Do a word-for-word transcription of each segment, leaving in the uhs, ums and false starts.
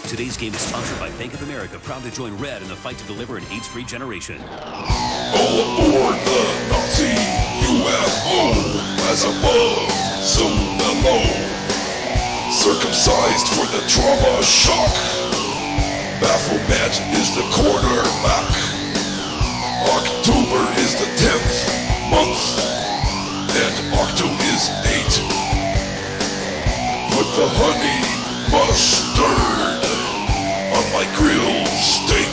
Today's game is sponsored by Bank of America, proud to join Red in the fight to deliver an AIDS-free generation. All aboard the Nazi U F O, as above, so below. Circumcised for the trauma shock. Baphomet is the quarterback. October is the tenth month, and Octo is eight. Put the honey mustard on my grilled steak.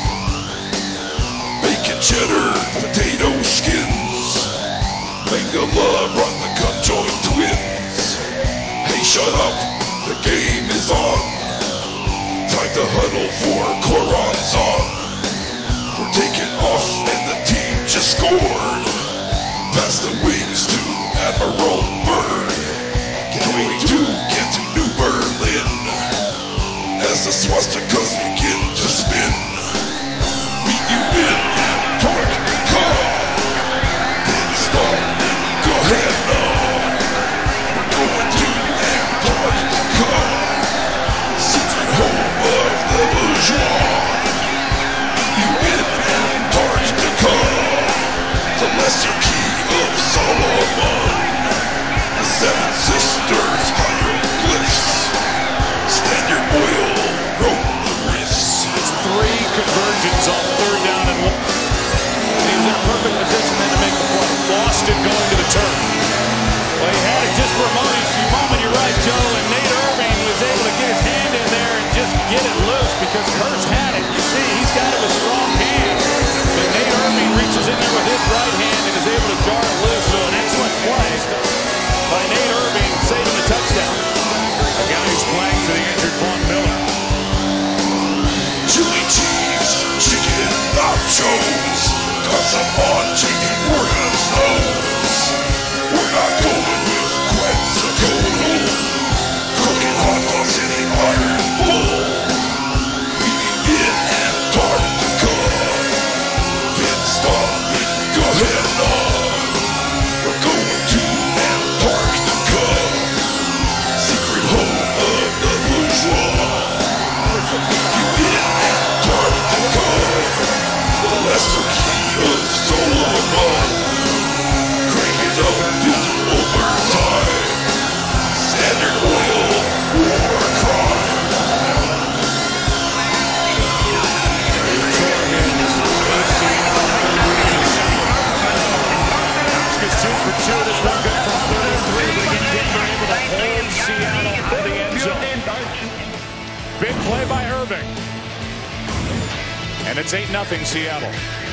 Bacon cheddar, potato skins. Mangala run the conjoined twins. Hey, shut up, the game is on. Time to huddle for Corazon. We're taking off and the team just scored. Pass the wings to Admiral Byrd. Can't wait to get to New Berlin as the swastikas begin to spin. Meet you in Antarctica. Pit stop in Gehenna. We're going to Antarctica, secret home of the bourgeois. Meet you in Antarctica, the lesser key of Solomon, the Seven Sisters hieroglyphs. Standard oil, rope the wrists. It's three conversions on third down and one. And he was in a perfect position then to make the play. Lost it going to the turf. Well, he had it just for a moment. moment, you're right, Joe. And Nate Irving was able to get his hand in there and just get it loose because Hurst had it. You see, he's got it with strong hands. But Nate Irving reaches in there with his right hand and is able to jar it loose. So an excellent play by Nate Irving, saving the touchdown. A guy who's playing for the injured Von Miller. Chili cheese, chicken nachos, got some on J P Morgan's nose. We're not going with Quetzalcoatl, cooking hot dogs in the iron bowl. Meeting in Antarctica, pit stop in Gehenna. We're going to Antarctica, secret home of the bourgeois. You in Antarctica, the lesser key of Solomon. Crank it up into overtime. Standard oil, war crime. Tore his A C L, another bruise. Haskins two for two. This one good from thirty-three. But again, Denver able to hold Seattle out of the end zone. Big play by Irving. And it's eight nothing Seattle.